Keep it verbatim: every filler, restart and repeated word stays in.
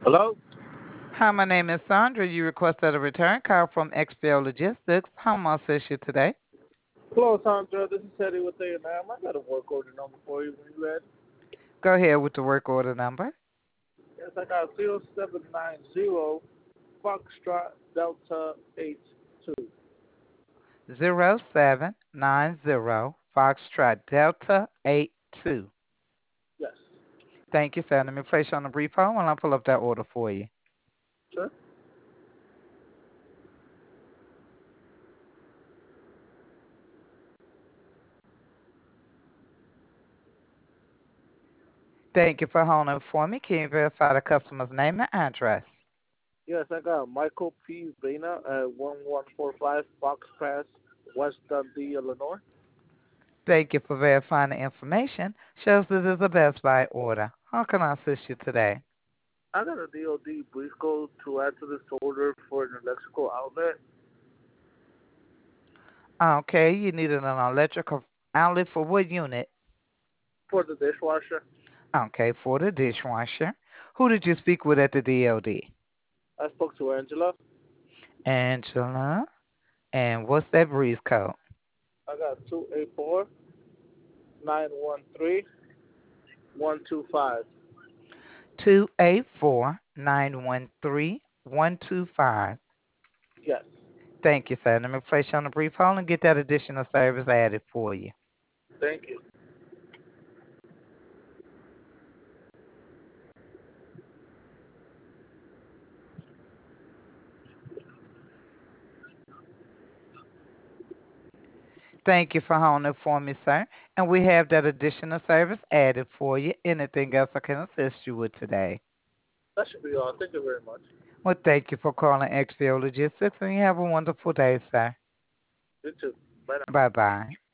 Hello? Hi, my name is Sandra. You requested a return call from X P O Logistics. How may I assist you today? Hello, Sandra. This is Eddie with A and M. I got a work order number for you when you're ready. Go ahead with the work order number. Yes, I got zero seven nine zero Foxtrot Delta eight two. Zero seven nine zero Foxtrot Delta eight two. Yes. Thank you, sir. Let me place you on a brief hold while I pull up that order for you. Sure. Thank you for holding for me. Can you verify the customer's name and address? Yes, I got Michael P. Bena at one one four five Fox Pass, West Dundee, Illinois. Thank you for verifying the information. Shows this is a Best Buy order. How can I assist you today? I got a D O D brief code to add to this order for an electrical outlet Okay, you needed an electrical outlet for what unit? for the dishwasher. Okay, for the dishwasher. Who did you speak with at the D O D? I spoke to Angela. Angela. And what's that breeze code? I got two eight four nine one three one two five. Two eight four nine one three one two five. Yes. Thank you, sir. Let me place you on a brief hold and get that additional service added for you. Thank you. Thank you for holding it for me, sir. And we have that additional service added for you. Anything else I can assist you with today? That should be all. Thank you very much. Well, thank you for calling X P O Logistics, and you have a wonderful day, sir. You too. Bye now. Bye bye.